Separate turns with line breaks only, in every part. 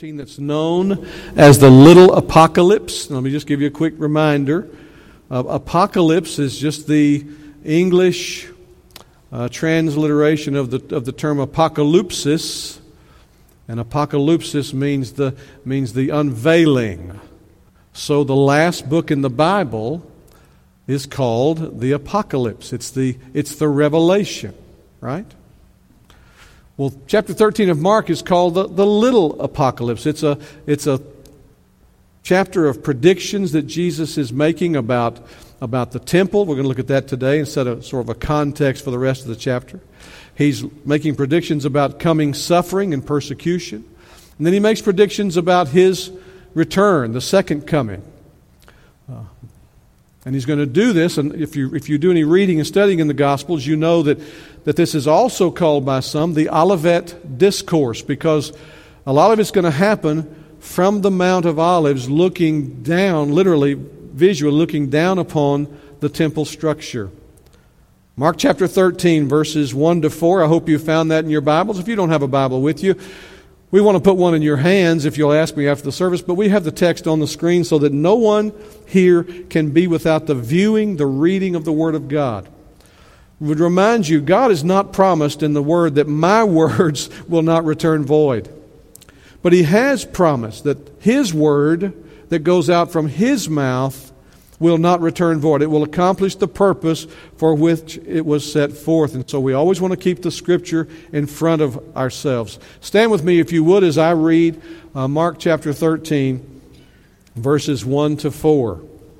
13 that's known as the Little Apocalypse. Let me just give you a quick reminder. Apocalypse is just the English transliteration of the term apocalypsis, and apocalypsis means the unveiling. So the last book in the Bible is called the Apocalypse. It's the revelation, right? Well, chapter 13 of Mark is called the Little Apocalypse. It's a chapter of predictions that Jesus is making about the temple. We're going to look at that today instead of sort of a context for the rest of the chapter. He's making predictions about coming suffering and persecution. And then he makes predictions about his return, the second coming. And he's going to do this, and if you do any reading and studying in the Gospels, you know that this is also called by some the Olivet Discourse, because a lot of it's going to happen from the Mount of Olives, looking down, literally, visually, looking down upon the temple structure. Mark chapter 13, verses 1 to 4. I hope you found that in your Bibles. If you don't have a Bible with you, we want to put one in your hands if you'll ask me after the service, but we have the text on the screen so that no one here can be without the viewing, the reading of the Word of God. I would remind you, God has not promised in the Word that my words will not return void. But He has promised that His Word that goes out from His mouth will not return void. It will accomplish the purpose for which it was set forth. And so we always want to keep the Scripture in front of ourselves. Stand with me, if you would, as I read Mark chapter 13, verses 1 to 4.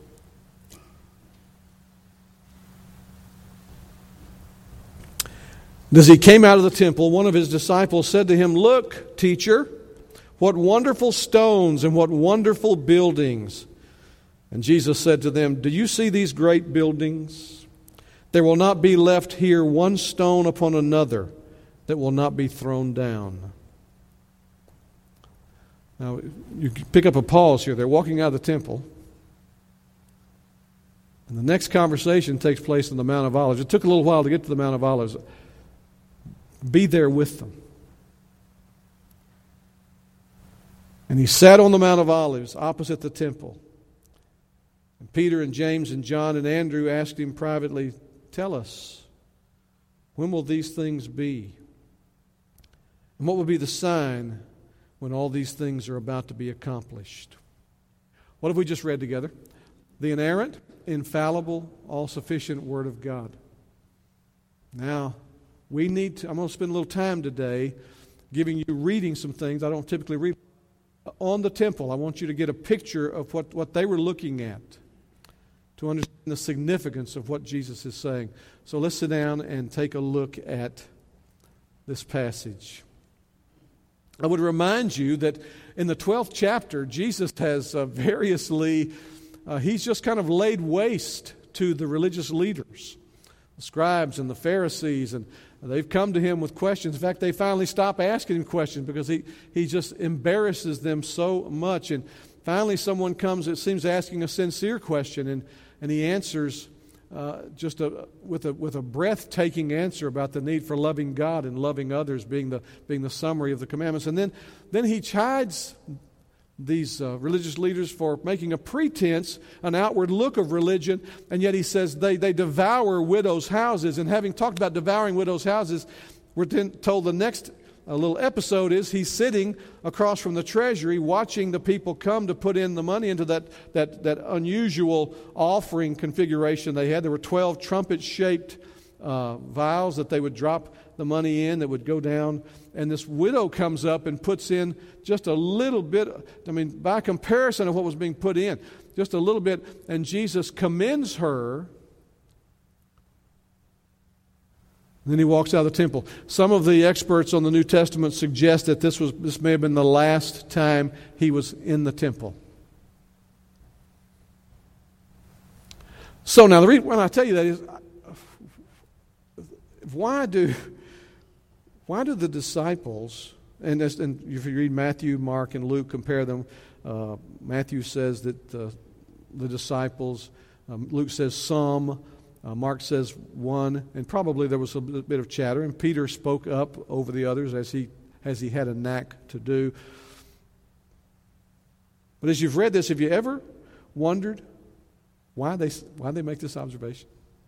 As he came out of the temple, one of his disciples said to him, "Look, teacher, what wonderful stones and what wonderful buildings." And Jesus said to them, "Do you see these great buildings? There will not be left here one stone upon another that will not be thrown down." Now, you pick up a pause here. They're walking out of the temple. And the next conversation takes place on the Mount of Olives. It took a little while to get to the Mount of Olives. Be there with them. And he sat on the Mount of Olives opposite the temple. And Peter and James and John and Andrew asked him privately, "Tell us, when will these things be? And what will be the sign when all these things are about to be accomplished?" What have we just read together? The inerrant, infallible, all-sufficient Word of God. Now, I'm going to spend a little time today giving you, reading some things I don't typically read. On the temple, I want you to get a picture of what they were looking at, to understand the significance of what Jesus is saying. So let's sit down and take a look at this passage. I would remind you that in the 12th chapter, Jesus has he's just kind of laid waste to the religious leaders, the scribes and the Pharisees, and they've come to him with questions. In fact, they finally stop asking him questions because he just embarrasses them so much. And finally someone comes, it seems, asking a sincere question, and he answers with a breathtaking answer about the need for loving God and loving others being the summary of the commandments. And then he chides these religious leaders for making a pretense, an outward look of religion, and yet he says they devour widows' houses. And having talked about devouring widows' houses, we're then told the next little episode is he's sitting across from the treasury watching the people come to put in the money into that unusual offering configuration they had. There were 12 trumpet-shaped vials that they would drop the money in that would go down. And this widow comes up and puts in just a little bit, by comparison of what was being put in, just a little bit. And Jesus commends her. And then he walks out of the temple. Some of the experts on the New Testament suggest that this may have been the last time he was in the temple. So now the reason when I tell you that is, why do the disciples, and if you read Matthew, Mark, and Luke, compare them, Matthew says that the disciples, Luke says some, Mark says one, and probably there was a bit of chatter, and Peter spoke up over the others as he had a knack to do. But as you've read this, have you ever wondered why they make this observation?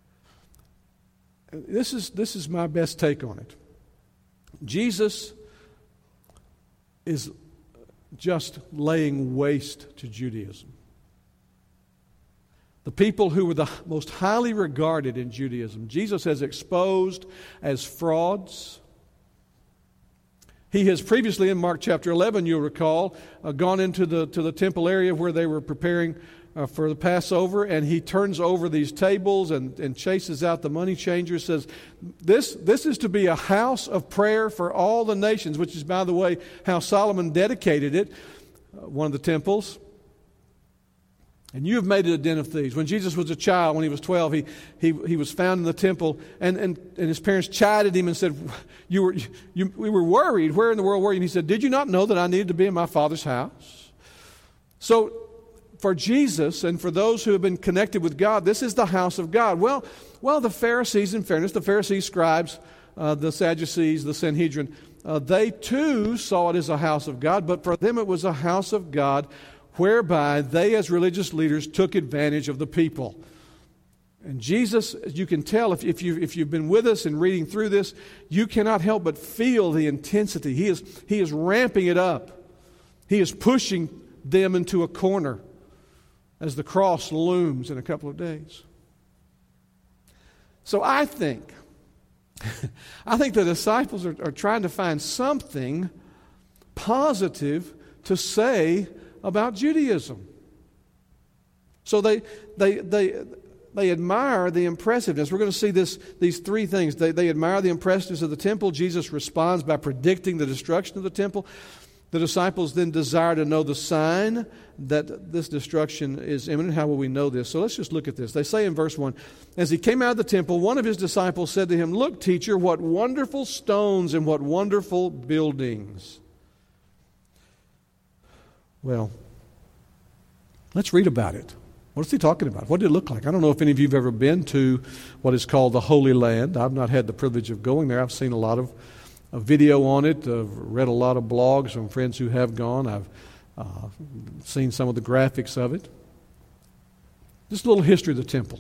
This is my best take on it. Jesus is just laying waste to Judaism. The people who were the most highly regarded in Judaism, Jesus has exposed as frauds. He has previously, in Mark chapter 11, you'll recall, gone into the temple area where they were preparing for the Passover, and he turns over these tables and chases out the money changers, says, this is to be a house of prayer for all the nations, which is, by the way, how Solomon dedicated it, one of the temples. And you have made it a den of thieves. When Jesus was a child, when he was 12, he was found in the temple, and his parents chided him and said, we were worried. Where in the world were you? And he said, did you not know that I needed to be in my Father's house? So for Jesus and for those who have been connected with God, this is the house of God. Well, the Pharisees, in fairness, the Pharisees, scribes, the Sadducees, the Sanhedrin, they too saw it as a house of God, but for them it was a house of God whereby they as religious leaders took advantage of the people. And Jesus, as you can tell, if you've been with us and reading through this, you cannot help but feel the intensity. He is ramping it up. He is pushing them into a corner as the cross looms in a couple of days. So I think the disciples are trying to find something positive to say about Judaism. So they admire the impressiveness. We're going to see these three things. They admire the impressiveness of the temple. Jesus responds by predicting the destruction of the temple. The disciples then desire to know the sign that this destruction is imminent. How will we know this? So let's just look at this. They say in verse 1, as he came out of the temple, one of his disciples said to him, look, teacher, what wonderful stones and what wonderful buildings. Well, let's read about it. What is he talking about? What did it look like? I don't know if any of you have ever been to what is called the Holy Land. I've not had the privilege of going there. I've seen a lot of video on it. I've read a lot of blogs from friends who have gone. I've seen some of the graphics of it. Just a little history of the temple.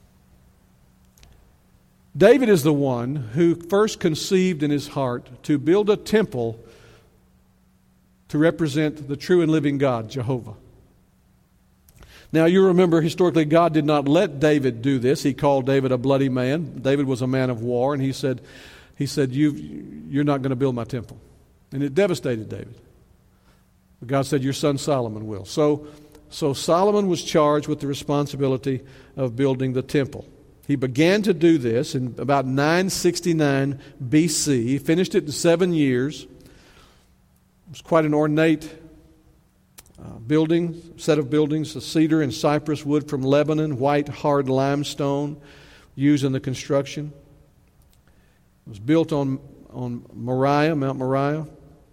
David is the one who first conceived in his heart to build a temple to represent the true and living God, Jehovah. Now, you remember, historically, God did not let David do this. He called David a bloody man. David was a man of war, and he said, you're not going to build my temple. And it devastated David. But God said, your son Solomon will. So Solomon was charged with the responsibility of building the temple. He began to do this in about 969 BC. He finished it in 7 years. It was quite an ornate set of buildings, a cedar and cypress wood from Lebanon, white hard limestone used in the construction. It was built on Moriah, Mount Moriah.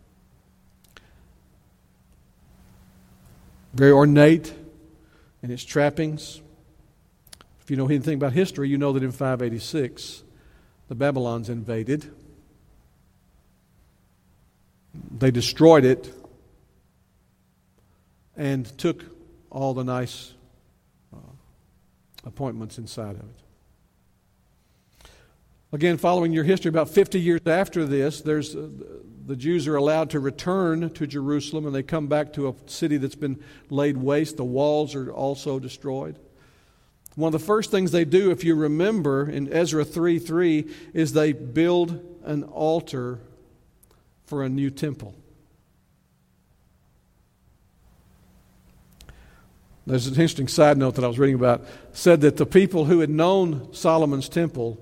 Very ornate in its trappings. If you know anything about history, you know that in 586, the Babylons invaded. They destroyed it and took all the nice appointments inside of it. Again, following your history, about 50 years after this, the Jews are allowed to return to Jerusalem, and they come back to a city that's been laid waste. The walls are also destroyed. One of the first things they do, if you remember, in Ezra 3:3, is they build an altar for a new temple. There's an interesting side note that I was reading about. Said that the people who had known Solomon's temple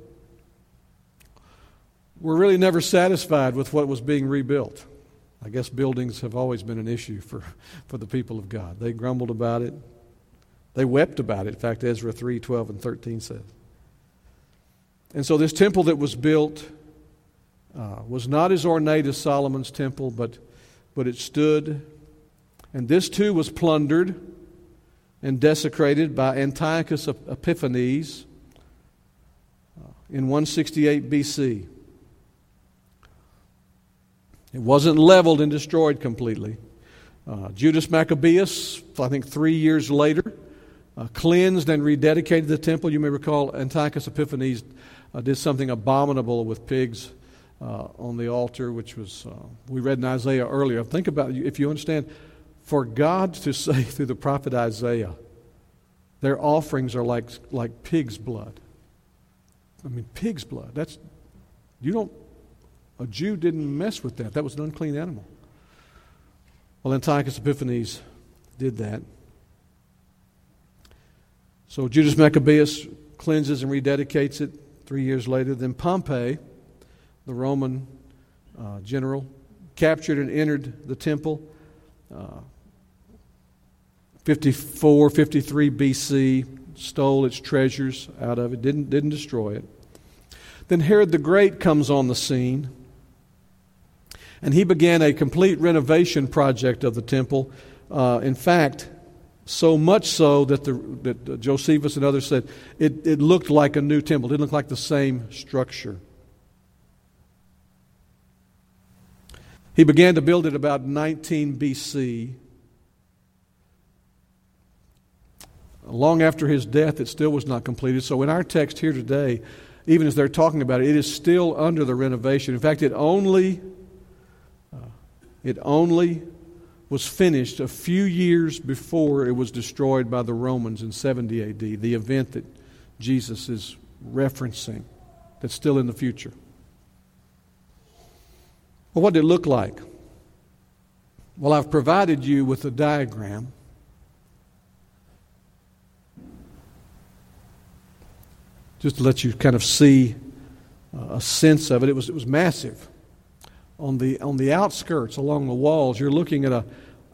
were really never satisfied with what was being rebuilt. I guess buildings have always been an issue for the people of God. They grumbled about it. They wept about it. In fact, Ezra 3:12 and 13 says. And so this temple that was built was not as ornate as Solomon's temple, but it stood. And this too was plundered and desecrated by Antiochus Epiphanes in 168 BC. It wasn't leveled and destroyed completely. Judas Maccabeus, I think 3 years later, cleansed and rededicated the temple. You may recall Antiochus Epiphanes did something abominable with pigs on the altar, which was, we read in Isaiah earlier. Think about it, if you understand, for God to say through the prophet Isaiah, their offerings are like pig's blood. I mean, pig's blood. A Jew didn't mess with that. That was an unclean animal. Well, Antiochus Epiphanes did that. So Judas Maccabeus cleanses and rededicates it 3 years later. Then Pompey, the Roman general, captured and entered the temple 54, 53 BC, stole its treasures out of it, didn't destroy it. Then Herod the Great comes on the scene, and he began a complete renovation project of the temple. In fact, so much so that Josephus and others said it looked like a new temple. It didn't look like the same structure. He began to build it about 19 BC. Long after his death, it still was not completed. So in our text here today, even as they're talking about it, it is still under the renovation. In fact, it only was finished a few years before it was destroyed by the Romans in 70 AD, the event that Jesus is referencing that's still in the future. Well, what did it look like? Well, I've provided you with a diagram. Just to let you kind of see a sense of it. It was massive. On the outskirts, along the walls, you're looking at a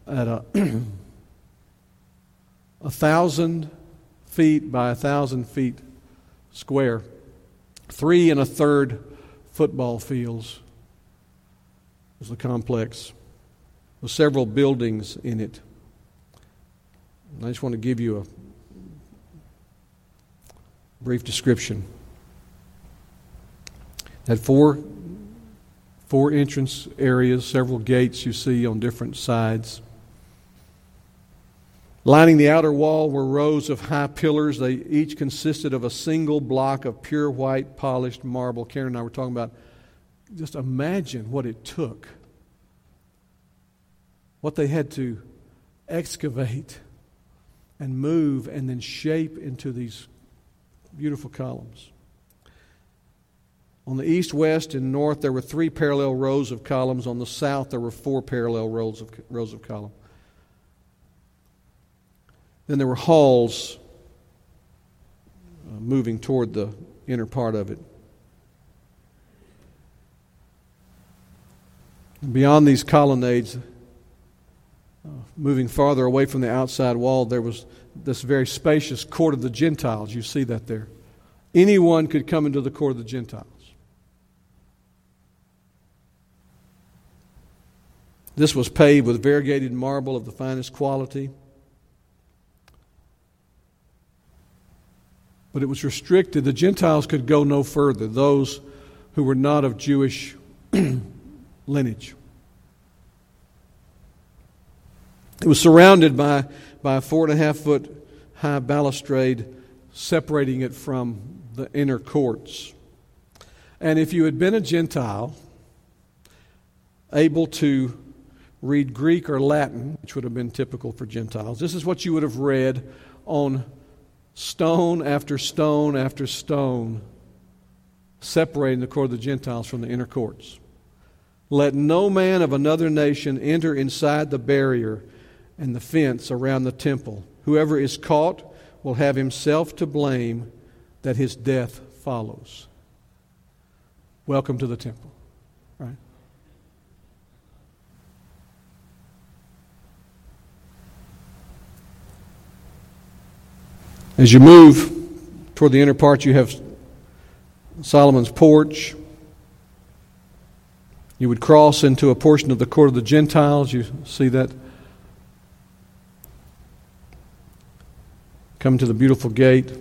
1,000 feet by 1,000 feet square, 3 1/3 football fields was the complex, with several buildings in it. And I just want to give you a brief description. It had four entrance areas, several gates you see on different sides. Lining the outer wall were rows of high pillars. They each consisted of a single block of pure white polished marble. Karen and I were talking about, just imagine what it took, what they had to excavate and move and then shape into these beautiful columns. On the east, west, and north, there were 3 parallel rows of columns. On the south, there were 4 parallel rows of column. Then there were halls moving toward the inner part of it. And beyond these colonnades, moving farther away from the outside wall, there was this very spacious court of the Gentiles. You see that there. Anyone could come into the court of the Gentiles. This was paved with variegated marble of the finest quality. But it was restricted. The Gentiles could go no further, those who were not of Jewish lineage. It was surrounded by a 4.5-foot high balustrade separating it from the inner courts. And if you had been a Gentile, able to read Greek or Latin, which would have been typical for Gentiles, this is what you would have read on stone after stone after stone, separating the court of the Gentiles from the inner courts. Let no man of another nation enter inside the barrier and the fence around the temple. Whoever is caught will have himself to blame that his death follows. Welcome to the temple, right? As you move toward the inner part, you have Solomon's porch. You would cross into a portion of the court of the Gentiles. You see that. Come to the beautiful gate.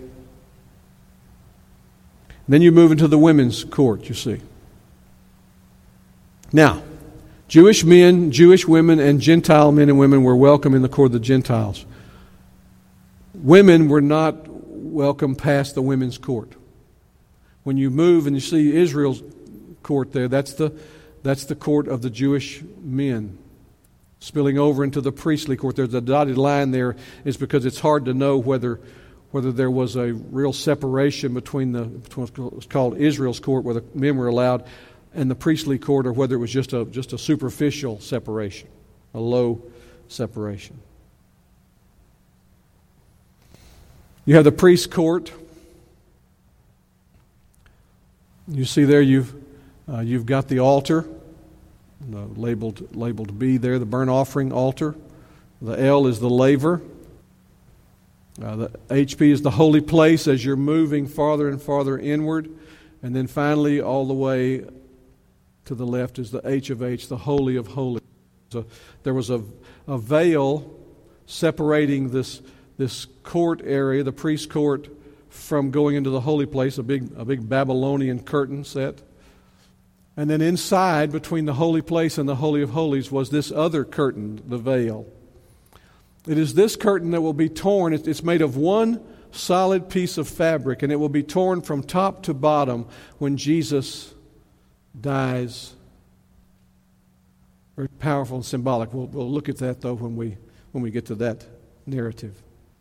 Then you move into the women's court, you see. Now, Jewish men, Jewish women, and Gentile men and women were welcome in the court of the Gentiles. Women were not welcome past the women's court. When you move and you see Israel's court there, that's the court of the Jewish men. Spilling over into the priestly court, there's a dotted line there, is because it's hard to know whether there was a real separation between what's called Israel's court, where the men were allowed, and the priestly court, or whether it was just a superficial separation, a low separation. You have the priest's court. You see there you've got the altar, labeled B there, the burnt offering altar. The L is the laver. The HP is the holy place as you're moving farther and farther inward. And then finally, all the way to the left is the H of H, the Holy of Holies. So there was a veil separating this court area, the priest's court, from going into the holy place, a big Babylonian curtain set. And then inside, between the holy place and the Holy of Holies, was this other curtain, the veil. It is this curtain that will be torn. It's made of one solid piece of fabric, and it will be torn from top to bottom when Jesus dies. Very powerful and symbolic. We'll look at that, though, when we get to that narrative.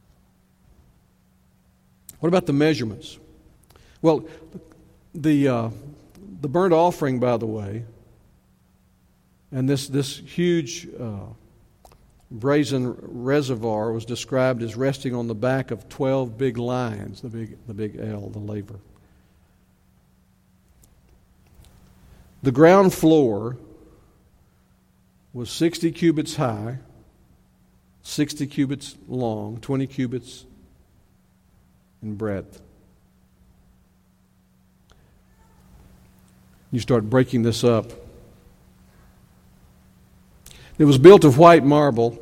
What about the measurements? Well, the burnt offering, by the way, and this huge brazen reservoir was described as resting on the back of 12 big lions, the big L, the laver. The ground floor was 60 cubits high, 60 cubits long, 20 cubits in breadth. You start breaking this up. It was built of white marble,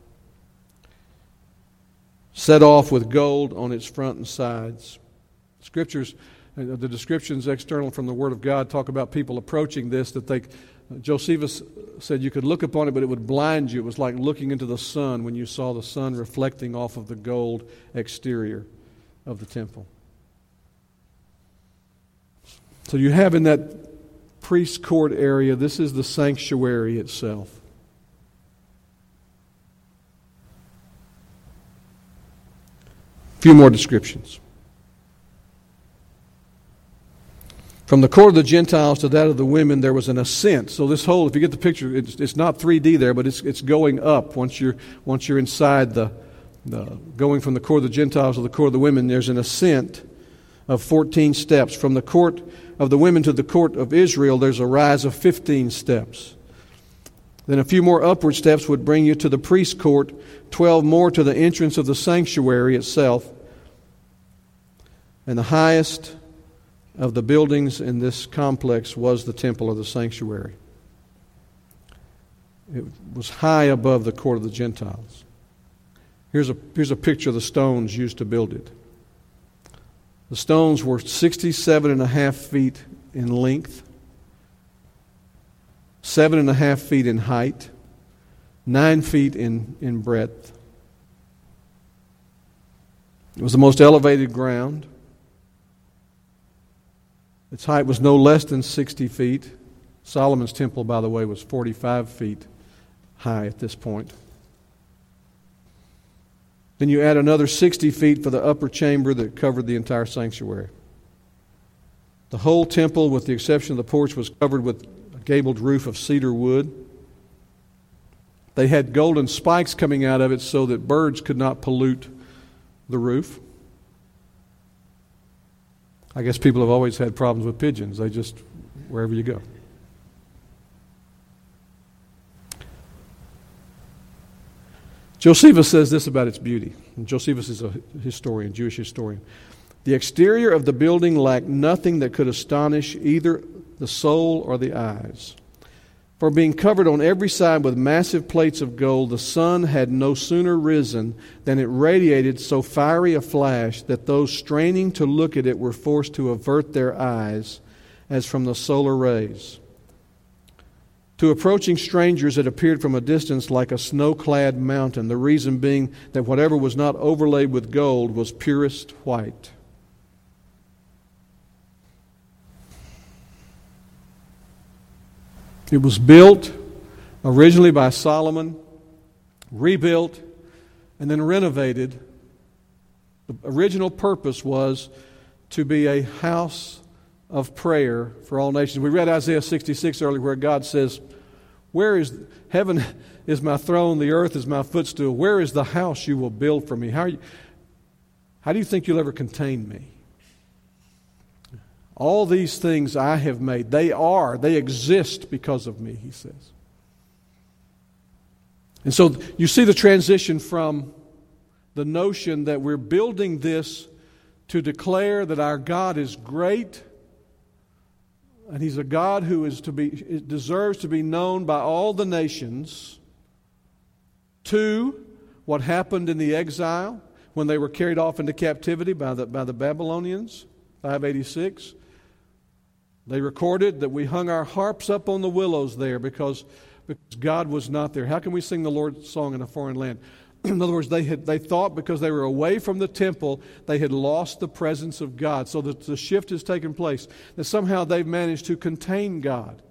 set off with gold on its front and sides. Scriptures, the descriptions external from the Word of God talk about people approaching this, Josephus said you could look upon it, but it would blind you. It was like looking into the sun when you saw the sun reflecting off of the gold exterior of the temple. So you have in that priest's court area, this is the sanctuary itself. A few more descriptions. From the court of the Gentiles to that of the women, there was an ascent. So this whole, if you get the picture, it's not 3D there, but it's going up once you're inside the going from the court of the Gentiles to the court of the women. There's an ascent of 14 steps. From the court of the women to the court of Israel, there's a rise of 15 steps. Then a few more upward steps would bring you to the priest's court, 12 more to the entrance of the sanctuary itself. And the highest of the buildings in this complex was the temple or the sanctuary. It was high above the court of the Gentiles. Here's a picture of the stones used to build it. The stones were 67.5 feet in length, 7.5 feet in height, 9 feet in breadth. It was the most elevated ground. Its height was no less than 60 feet. Solomon's temple, by the way, was 45 feet high at this point. Then you add another 60 feet for the upper chamber that covered the entire sanctuary. The whole temple, with the exception of the porch, was covered with a gabled roof of cedar wood. They had golden spikes coming out of it so that birds could not pollute the roof. I guess people have always had problems with pigeons. They just, wherever you go. Josephus says this about its beauty. And Josephus is a historian, Jewish historian. The exterior of the building lacked nothing that could astonish either the soul or the eyes. For being covered on every side with massive plates of gold, the sun had no sooner risen than it radiated so fiery a flash that those straining to look at it were forced to avert their eyes as from the solar rays. To approaching strangers, it appeared from a distance like a snow-clad mountain, the reason being that whatever was not overlaid with gold was purest white. It was built originally by Solomon, rebuilt, and then renovated. The original purpose was to be a house of prayer for all nations. We read Isaiah 66 earlier where God says, "Where is heaven is my throne, the earth is my footstool. Where is the house you will build for me?" How do you think you'll ever contain me? All these things I have made, they exist because of me, he says. And so you see the transition from the notion that we're building this to declare that our God is great, and He's a God who deserves to be known by all the nations, to what happened in the exile when they were carried off into captivity by the Babylonians, 586. They recorded that we hung our harps up on the willows there because God was not there. How can we sing the Lord's song in a foreign land? In other words, they thought because they were away from the temple, they had lost the presence of God. So that the shift has taken place. That somehow they've managed to contain God.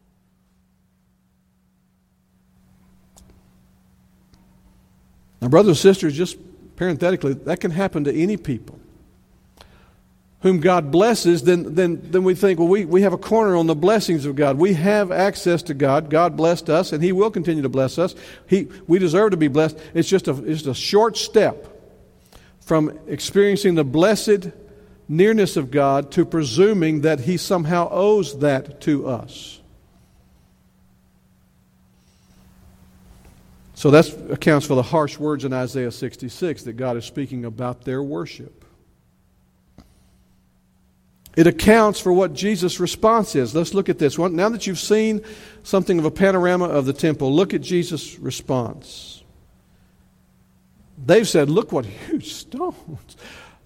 Now, brothers and sisters, just parenthetically, that can happen to any people. Whom God blesses, then we think, well, we have a corner on the blessings of God. We have access to God. God blessed us, and He will continue to bless us. We deserve to be blessed. It's just a short step from experiencing the blessed nearness of God to presuming that He somehow owes that to us. So that accounts for the harsh words in Isaiah 66 that God is speaking about their worship. It accounts for what Jesus' response is. Let's look at this. Now that you've seen something of a panorama of the temple, look at Jesus' response. They've said, "Look what huge stones."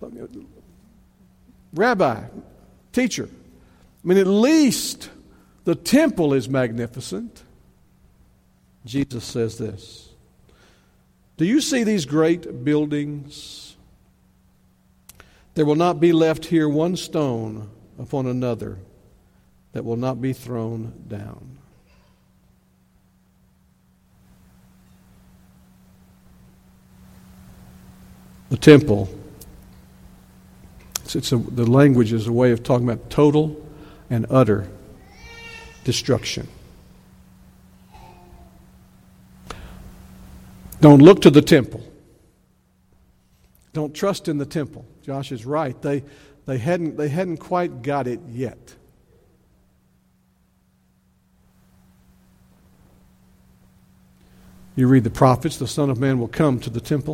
Rabbi, teacher, at least the temple is magnificent. Jesus says this, "Do you see these great buildings? There will not be left here one stone upon another that will not be thrown down." The temple, the language is a way of talking about total and utter destruction. Don't look to the temple. Don't trust in the temple. Josh is right. They hadn't quite got it yet. You read the prophets, the Son of Man will come to the temple.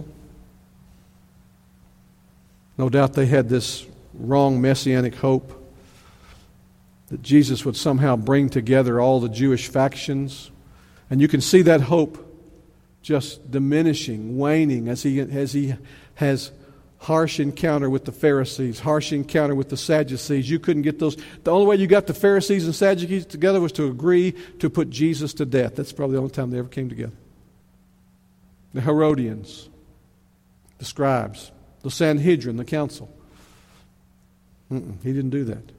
No doubt they had this wrong messianic hope that Jesus would somehow bring together all the Jewish factions. And you can see that hope just diminishing, waning as he has harsh encounter with the Pharisees, harsh encounter with the Sadducees. You couldn't get those. The only way you got the Pharisees and Sadducees together was to agree to put Jesus to death. That's probably the only time they ever came together. The Herodians, the scribes, the Sanhedrin, the council. He didn't do that.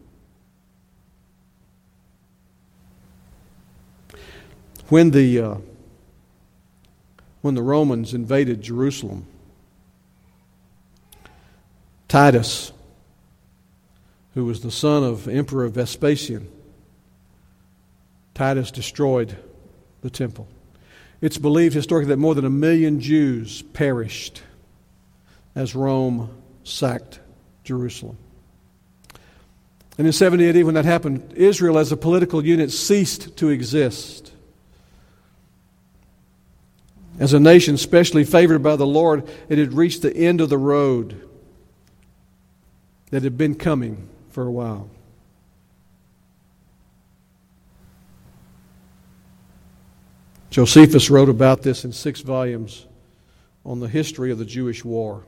When the Romans invaded Jerusalem, Titus, who was the son of Emperor Vespasian, Titus destroyed the temple. It's believed historically that more than 1 million Jews perished as Rome sacked Jerusalem. And in 70 AD, when that happened, Israel as a political unit ceased to exist. As a nation specially favored by the Lord, it had reached the end of the road that had been coming for a while. Josephus wrote about this in 6 volumes on the history of the Jewish war.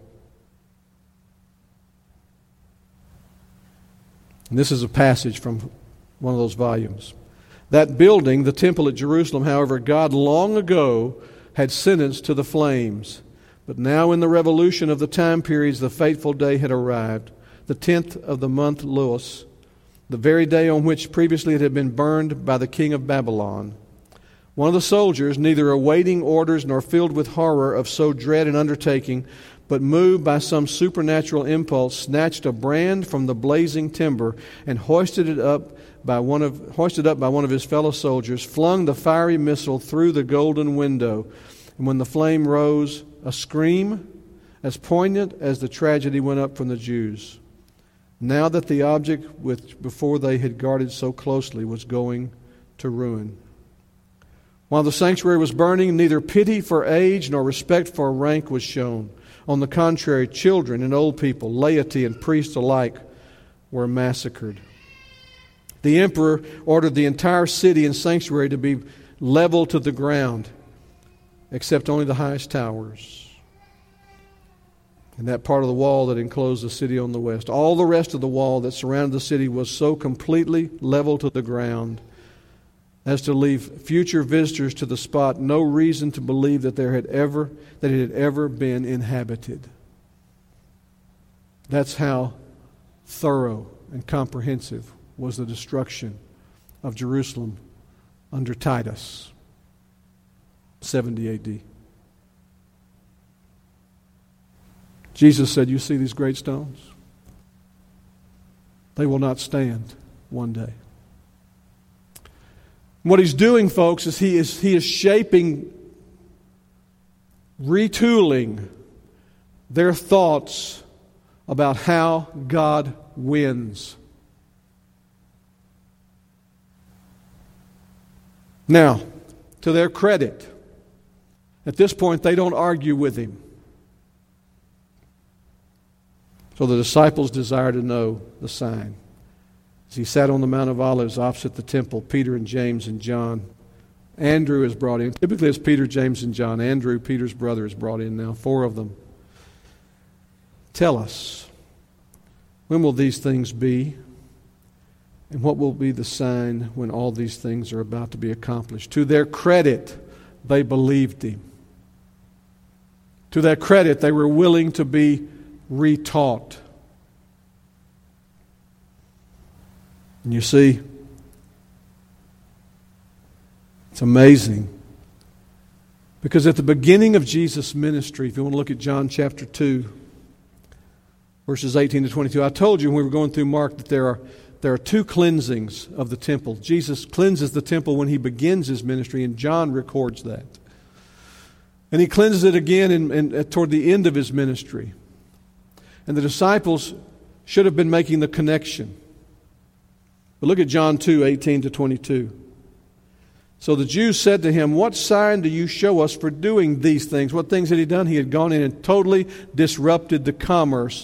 And this is a passage from one of those volumes. That building, the temple at Jerusalem, however, God long ago had sentenced to the flames. But now in the revolution of the time periods, the fateful day had arrived, the 10th of the month Luas, the very day on which previously it had been burned by the king of Babylon. One of the soldiers, neither awaiting orders nor filled with horror of so dread an undertaking, but moved by some supernatural impulse, snatched a brand from the blazing timber and hoisted it up by one of his fellow soldiers, flung the fiery missile through the golden window. And when the flame rose, a scream as poignant as the tragedy went up from the Jews, now that the object which before they had guarded so closely was going to ruin. While the sanctuary was burning, neither pity for age nor respect for rank was shown. On the contrary, children and old people, laity and priests alike, were massacred. The emperor ordered the entire city and sanctuary to be leveled to the ground, except only the highest towers and that part of the wall that enclosed the city on the west. All the rest of the wall that surrounded the city was so completely leveled to the ground as to leave future visitors to the spot no reason to believe that it had ever been inhabited. That's how thorough and comprehensive was the destruction of Jerusalem under Titus, 70 A.D. Jesus said, "You see these great stones? They will not stand one day." What he's doing, folks, is he is shaping, retooling their thoughts about how God wins. Now, to their credit, at this point they don't argue with him. So the disciples desire to know the sign. As he sat on the Mount of Olives opposite the temple, Peter and James and John. Andrew is brought in. Typically it's Peter, James, and John. Andrew, Peter's brother, is brought in now. 4 of them. Tell us, when will these things be? And what will be the sign when all these things are about to be accomplished? To their credit, they believed him. To their credit, they were willing to be retaught. And you see, it's amazing. Because at the beginning of Jesus' ministry, if you want to look at John chapter 2, verses 18 to 22, I told you when we were going through Mark that there are 2 cleansings of the temple. Jesus cleanses the temple when he begins his ministry, and John records that. And he cleanses it again toward the end of his ministry. And the disciples should have been making the connection. But look at John 2, 18 to 22. So the Jews said to him, "What sign do you show us for doing these things?" What things had he done? He had gone in and totally disrupted the commerce.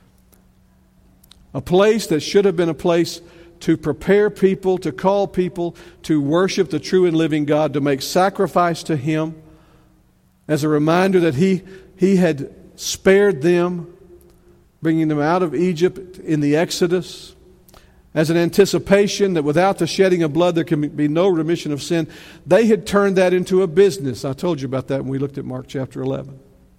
A place that should have been a place to prepare people, to call people to worship the true and living God, to make sacrifice to him, as a reminder that he had spared them, bringing them out of Egypt in the Exodus, as an anticipation that without the shedding of blood there can be no remission of sin. They had turned that into a business. I told you about that when we looked at Mark chapter 11.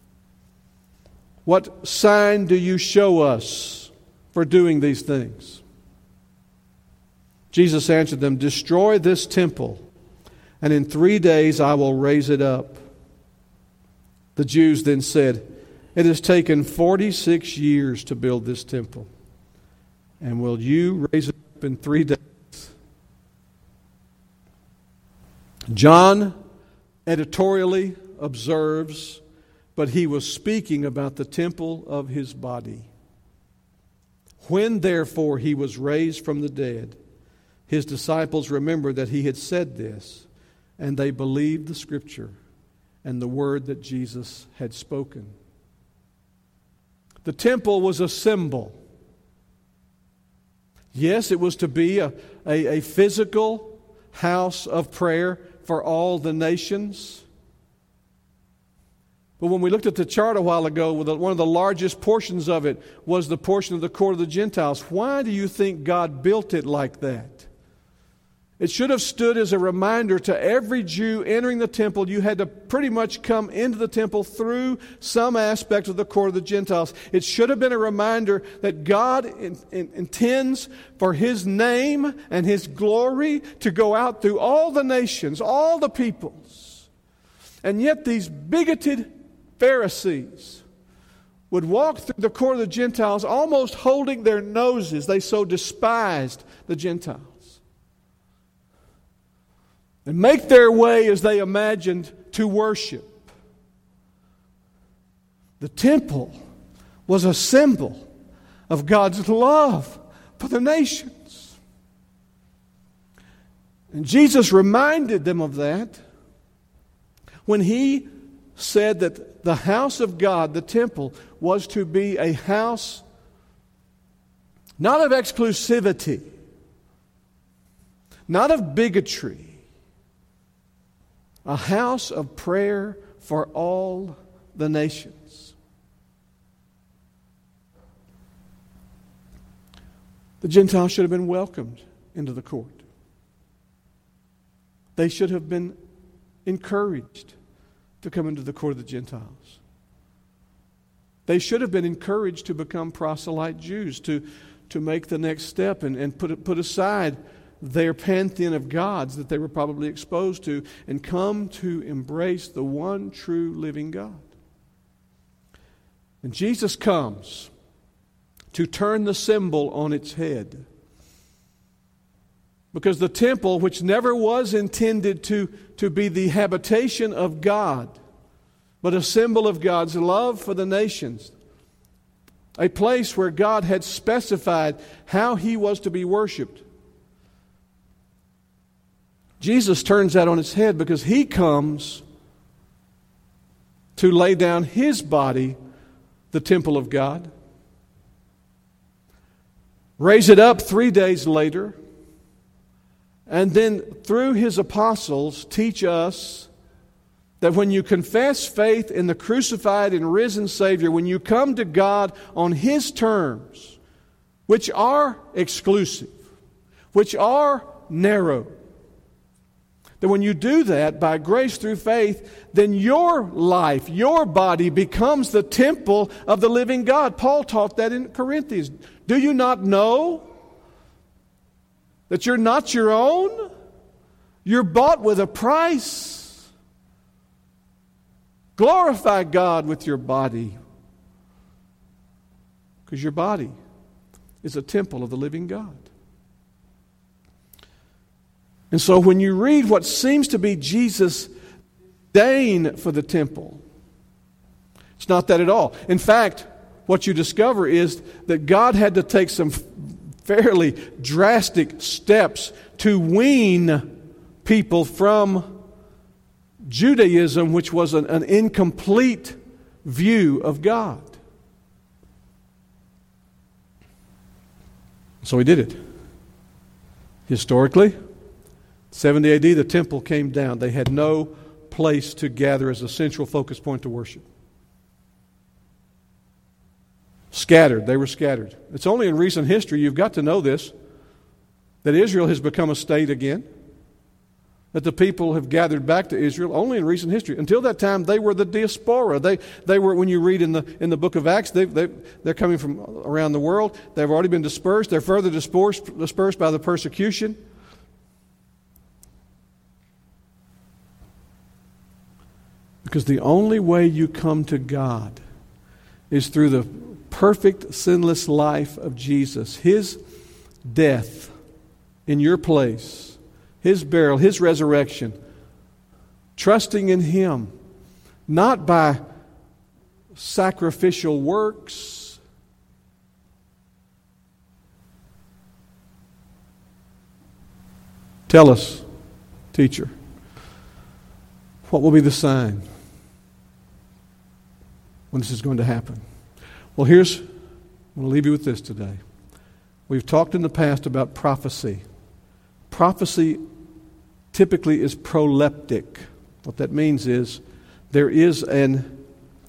What sign do you show us for doing these things? Jesus answered them, "Destroy this temple, and in 3 days I will raise it up." The Jews then said, "It has taken 46 years to build this temple, and will you raise it up in 3 days?" John editorially observes, but he was speaking about the temple of his body. When, therefore, he was raised from the dead, his disciples remembered that he had said this, and they believed the Scripture and the word that Jesus had spoken. The temple was a symbol. Yes, it was to be a physical house of prayer for all the nations. But when we looked at the chart a while ago, one of the largest portions of it was the portion of the court of the Gentiles. Why do you think God built it like that? It should have stood as a reminder to every Jew entering the temple. You had to pretty much come into the temple through some aspect of the court of the Gentiles. It should have been a reminder that God intends for His name and His glory to go out through all the nations, all the peoples. And yet these bigoted Pharisees would walk through the court of the Gentiles almost holding their noses. They so despised the Gentiles. And make their way as they imagined to worship. The temple was a symbol of God's love for the nations. And Jesus reminded them of that when He said that the house of God, the temple, was to be a house not of exclusivity, not of bigotry, a house of prayer for all the nations. The Gentiles should have been welcomed into the court. They should have been encouraged to come into the court of the Gentiles. They should have been encouraged to become proselyte Jews, to make the next step and put aside their pantheon of gods that they were probably exposed to and come to embrace the one true living God. And Jesus comes to turn the symbol on its head. Because the temple, which never was intended to be the habitation of God, but a symbol of God's love for the nations, a place where God had specified how He was to be worshipped, Jesus turns that on its head because He comes to lay down His body, the temple of God, raise it up 3 days later, and then through His apostles teach us that when you confess faith in the crucified and risen Savior, when you come to God on His terms, which are exclusive, which are narrow, that when you do that by grace through faith, then your life, your body becomes the temple of the living God. Paul taught that in Corinthians. Do you not know that you're not your own? You're bought with a price. Glorify God with your body, because your body is a temple of the living God. And so when you read what seems to be Jesus' disdain for the temple, it's not that at all. In fact, what you discover is that God had to take some fairly drastic steps to wean people from Judaism, which was an incomplete view of God. So He did it. Historically, 70 AD, the temple came down. They had no place to gather as a central focus point to worship. Scattered. They were scattered. It's only in recent history, you've got to know this, that Israel has become a state again. That the people have gathered back to Israel only in recent history. Until that time, they were the diaspora. They were, when you read in the book of Acts, they're coming from around the world. They've already been dispersed. They're further dispersed by the persecution. Because the only way you come to God is through the perfect, sinless life of Jesus. His death in your place, His burial, His resurrection. Trusting in Him, not by sacrificial works, tell us, teacher, what will be the sign when this is going to happen? Well, I'm going to leave you with this today. We've talked in the past about prophecy. Prophecy typically is proleptic. What that means is there is an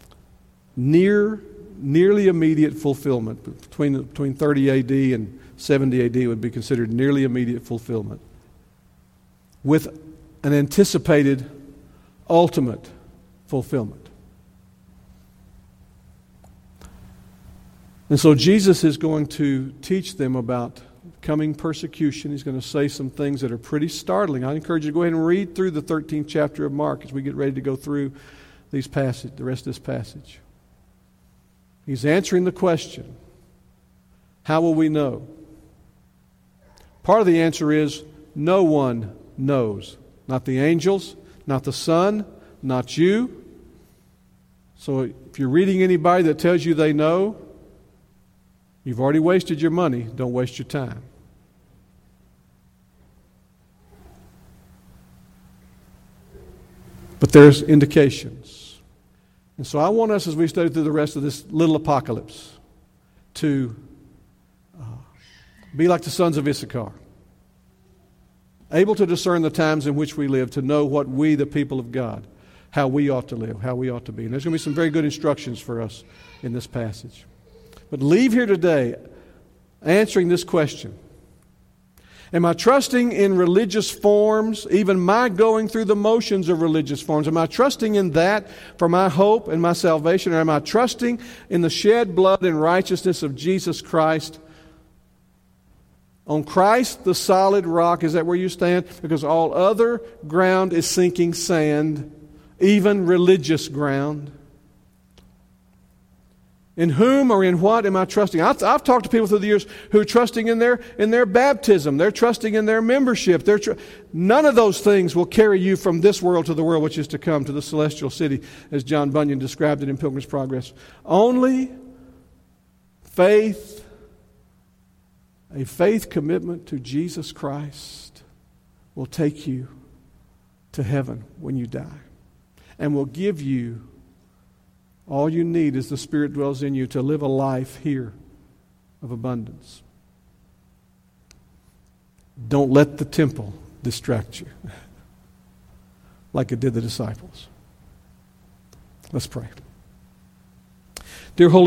nearly immediate fulfillment. Between 30 AD and 70 AD would be considered nearly immediate fulfillment. with an anticipated ultimate fulfillment. And so Jesus is going to teach them about coming persecution. He's going to say some things that are pretty startling. I encourage you to go ahead and read through the 13th chapter of Mark as we get ready to go through the rest of this passage. He's answering the question, how will we know? Part of the answer is no one knows. Not the angels, not the Son, not you. So if you're reading anybody that tells you they know, you've already wasted your money. Don't waste your time. But there's indications. And so I want us, as we study through the rest of this little apocalypse, to be like the sons of Issachar, able to discern the times in which we live, to know what we, the people of God, how we ought to live, how we ought to be. And there's going to be some very good instructions for us in this passage. But leave here today answering this question. Am I trusting in religious forms, even my going through the motions of religious forms? Am I trusting in that for my hope and my salvation? Or am I trusting in the shed blood and righteousness of Jesus Christ? On Christ, the solid rock, is that where you stand? Because all other ground is sinking sand, even religious ground. In whom or in what am I trusting? I've talked to people through the years who are trusting in their baptism. They're trusting in their membership. None of those things will carry you from this world to the world which is to come, to the celestial city, as John Bunyan described it in Pilgrim's Progress. Only faith, a faith commitment to Jesus Christ, will take you to heaven when you die, and will give you all you need as the Spirit dwells in you to live a life here of abundance. Don't let the temple distract you like it did the disciples. Let's pray. Dear Holy